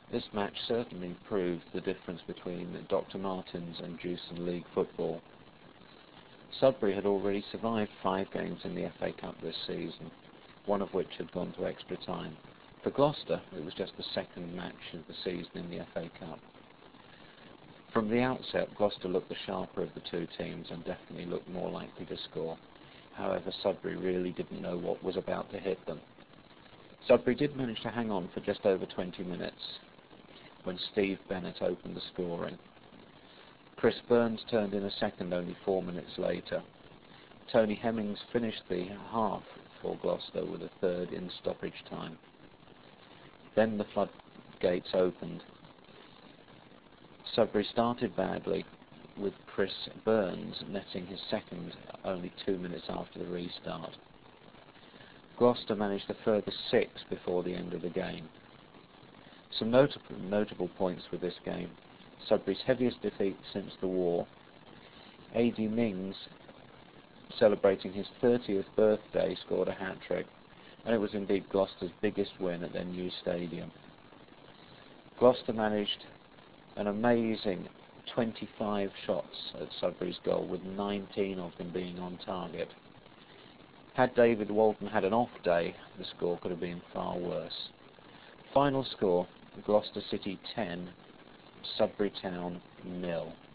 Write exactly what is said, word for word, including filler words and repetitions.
This match certainly proved the difference between Doctor Martens and Jewson League football. Sudbury had already survived five games in the F A Cup this season, one of which had gone to extra time. For Gloucester, it was just the second match of the season in the F A Cup. From the outset, Gloucester looked the sharper of the two teams and definitely looked more likely to score. However, Sudbury really didn't know what was about to hit them. Sudbury did manage to hang on for just over twenty minutes, when Steve Bennett opened the scoring. Chris Burns turned in a second only four minutes later. Tony Hemmings finished the half for Gloucester with a third in stoppage time. Then the floodgates opened. Sudbury started badly, with Chris Burns netting his second only two minutes after the restart. Gloucester managed a further six before the end of the game. Some notable, notable points with this game: Sudbury's heaviest defeat since the war. A D Mings, celebrating his thirtieth birthday, scored a hat-trick, and it was indeed Gloucester's biggest win at their new stadium. Gloucester managed an amazing twenty-five shots at Sudbury's goal, with nineteen of them being on target. Had David Walton had an off day, the score could have been far worse. Final score: Gloucester City ten, Sudbury Town nil.